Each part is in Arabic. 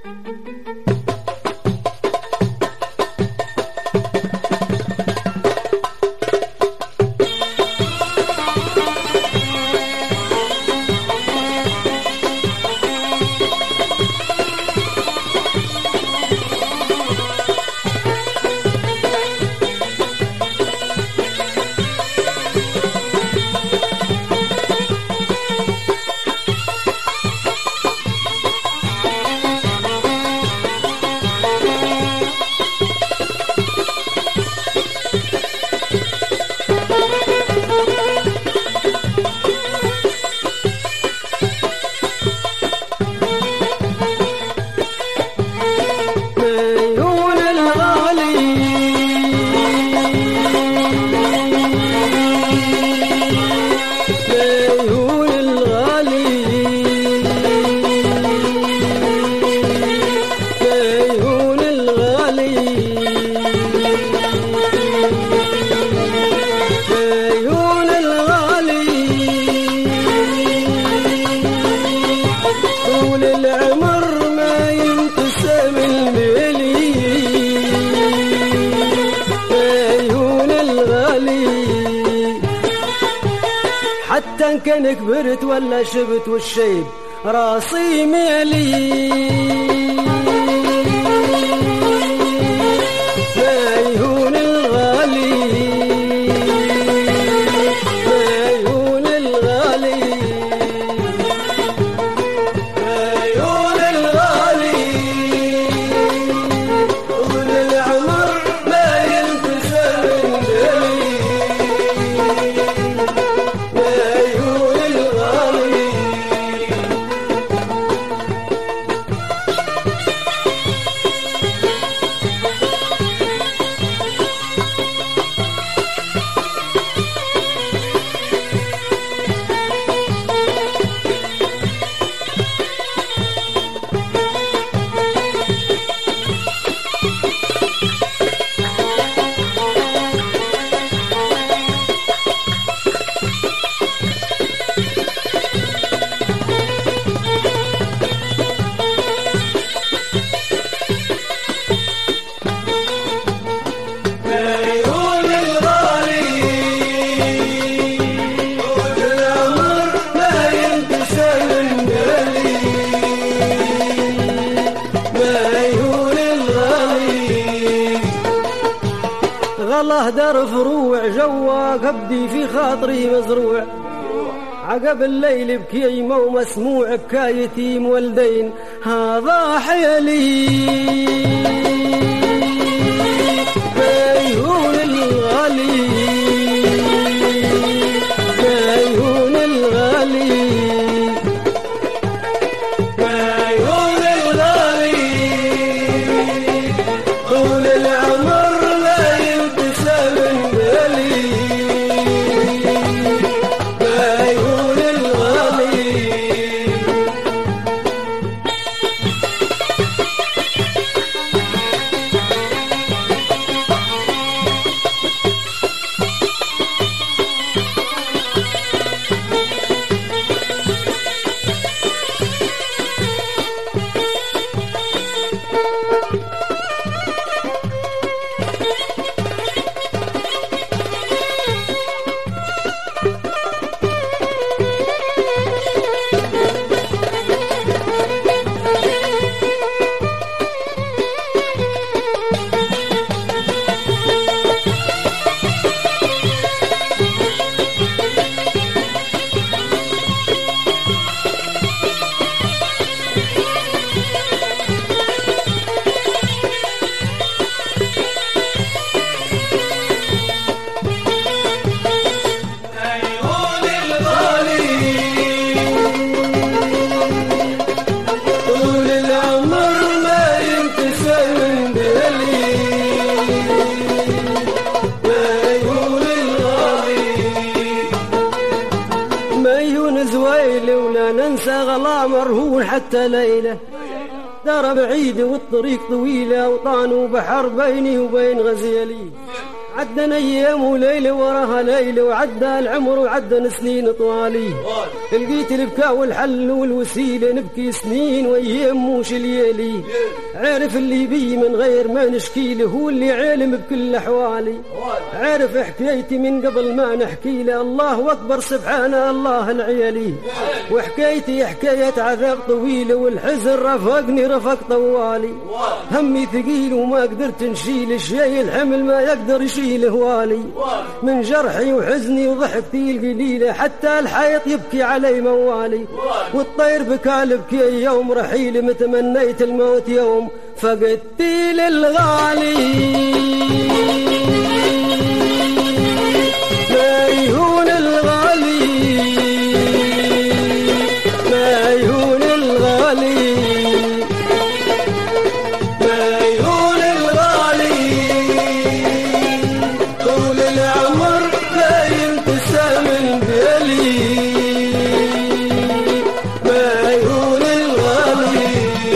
حتى إن كان كبرت ولا شبت والشيب راسي مالي مايهون الغالي مايهون الغالي مايهون الغالي طول العمر ما ينتسى من دلي مايهون الغالي غله در فروع جوا كبدي في خاطري مزروع عقب الليل بكيمة ومسموع بكايتيم والدين هذا حيلي مايهون الغالي مايهون الغالي مايهون الغالي طول العمر زويلي ولا ننسى غلا مرهون حتى ليلة دار بعيدة والطريق طويلة وطان وبحر بيني وبين غزيلي عدنا أيام وليلة وراها ليلة وعدى العمر وعدى سنين طوالي لقيت البكاء والحل والوسيلة نبكي سنين وأيام وش ليالي. عارف اللي بي من غير ما نشكيله هو اللي عالم بكل أحوالي. عارف حكايتي من قبل ما نحكي له الله أكبر سبحان الله العيالي. وحكايتي حكاية عذاب طويلة والحزن رافقني رفق طوالي. همي ثقيل وما قدرت نشيل الشيء الحمل ما يقدر يشيله والي. من جرحي وحزني وضحكتي القليلة حتى الحيط يبكي علي موالي. والطير بكى بكي يوم رحيل متمنيت الموت يوم فقدتي للغالي. ما يهون الغالي ما يهون الغالي ما يهون الغالي. طول العمر لا ينتسى من بالي. ما يهون الغالي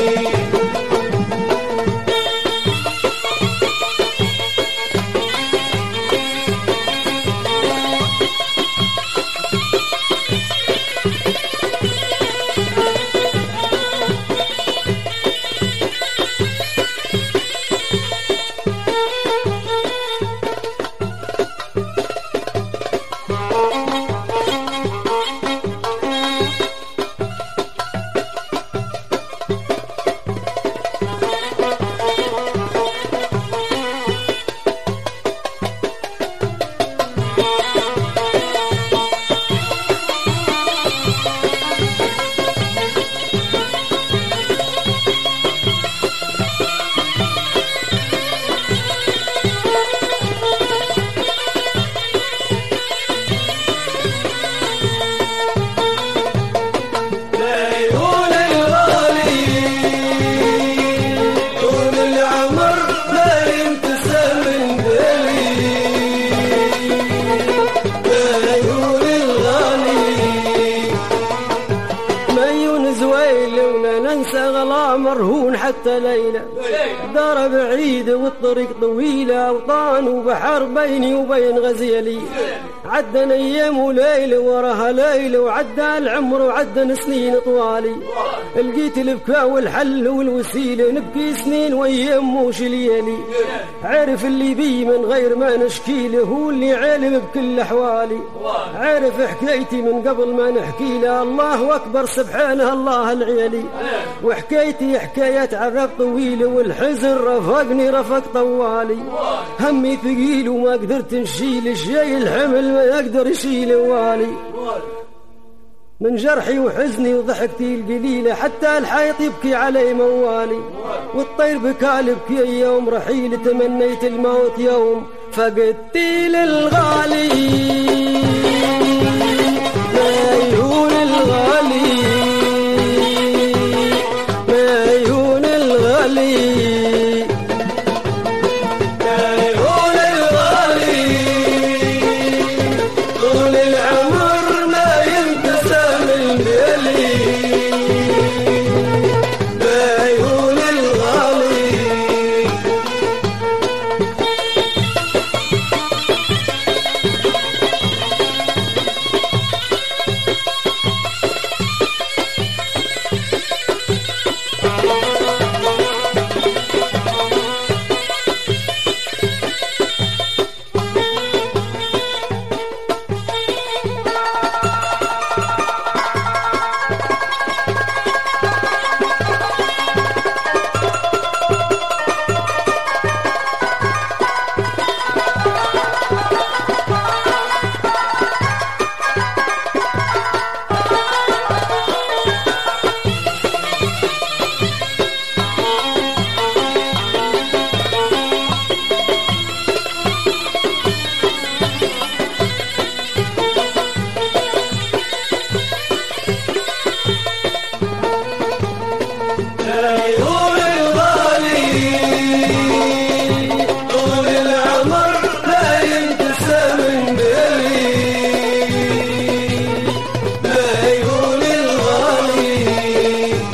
مرهون حتى ليلة. دار بعيدة والطريق طويلة أوطان وبحر بيني وبين غزيلي. عدنا أيام وليلة وراها ليلة وعدى العمر وعدنا سنين طوالي. لقيت البكاء والحل والوسيلة نبكي سنين وأيام وش ليالي. عارف اللي بي من غير ما نشكيله هو اللي عالم بكل أحوالي. عارف حكايتي من قبل ما نحكي له الله أكبر سبحانه الله العيالي. وحكايتي حكاية عذاب طويلة والحزن رافقني رفق طوالي. همي ثقيل وما قدرت نشيل الشيء الحمل ما يقدر يشيل والي. من جرحي وحزني وضحكتي القليلة حتى الحيط يبكي علي موالي. والطير بكى بكي يوم رحيل تمنيت الموت يوم فقدتي للغالي. ما يهون الغالي ما يهون الغالي ما يهون الغالي. طول العمر ما ينتسى من بالي. ما يهون الغالي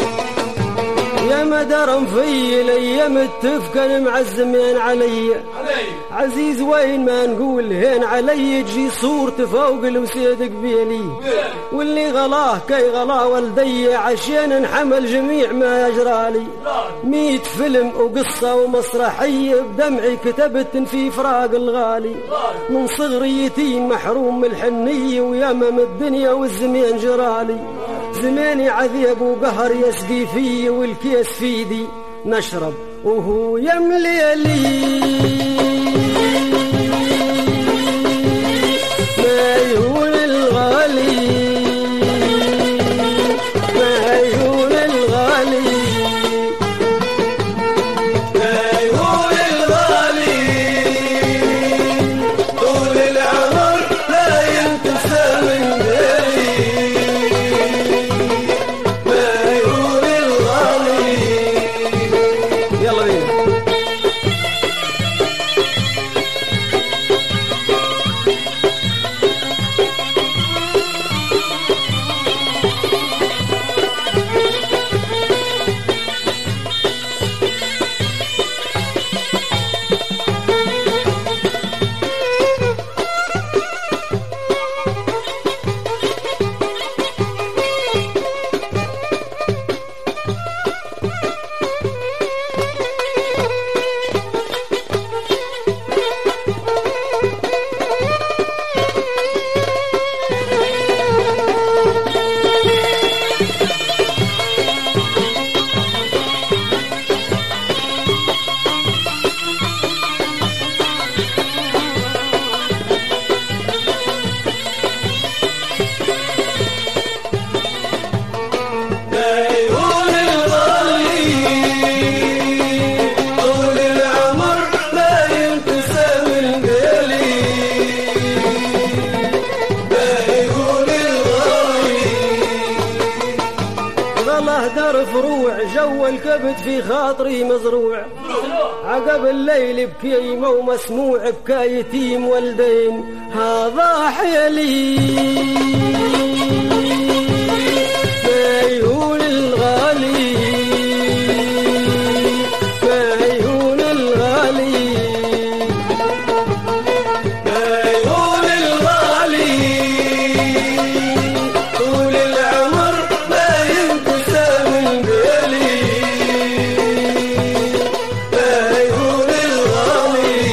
درم في الايام التفكن معزمين علي. عزيز وين ما نقول هين علي تجي صورته فوق الوسيد قبيلي، واللي غلاه كي غلاه والدي عشان نحمل جميع ما يجرالي. 100 فيلم وقصة ومسرحية بدمعي كتبت في فراق الغالي، من صغري يتيم محروم من الحنية ويمم الدنيا والزمان جرالي. زماني عذيب وقهر يسقي فيه والكيس في يدي نشرب وهو يملي لي. ما يهون الغالي ما يهون الغالي ما يهون الغالي طول العمر لا ينتسى من بالي. ما يهون الغالي. يلا بينا. دار فروع جو الكبد في خاطري مزروع، عقب الليل بكيمة ومسموع بكى يتيم ولدين هذا حيلي. ما يهون الغالي ما يهون الغالي ما يهون الغالي طول العمر ما ينتسى من بالي. ما يهون الغالي.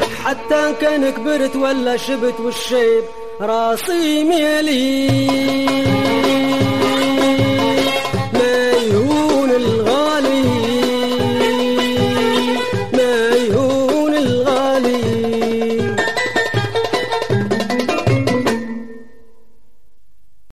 حتى كان كبرت ولا شبت والشيب راسي ميلي.